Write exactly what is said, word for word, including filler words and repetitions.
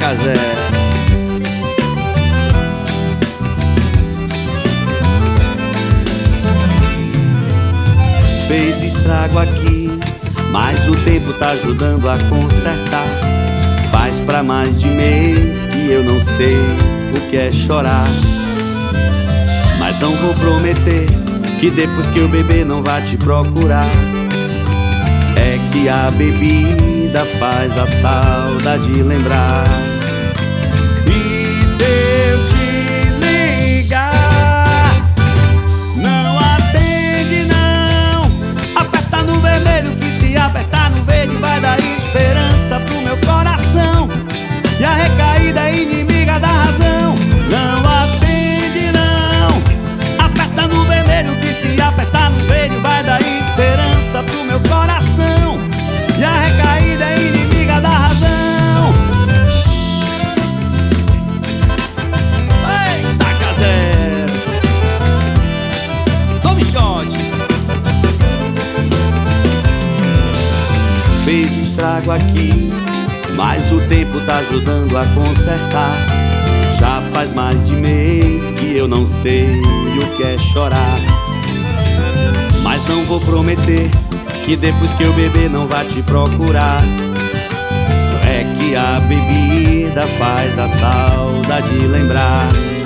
Estaca zero. Fez estrago aqui, mas o tempo tá ajudando a consertar. Faz pra mais de mês que eu não sei o que é chorar. Mas não vou prometer que depois que eu beber não vá te procurar. É que a bebida faz a saudade lembrar. E se eu te ligar, não atende não. Aperta no vermelho que se apertar no verde vai dar esperança pro meu coração. E a recaída é inimiga da razão. Não atende não. Aperta no vermelho que se apertar no verde vai dar esperança pro meu coração. E a recaída é inimiga da razão. Ei, estaca zero. Tome shot. Fez estrago aqui, mas o tempo tá ajudando a consertar. Já faz mais de mês que eu não sei o que é chorar. Mas não vou prometer que depois que eu beber não vá te procurar. É que a bebida faz a saudade lembrar.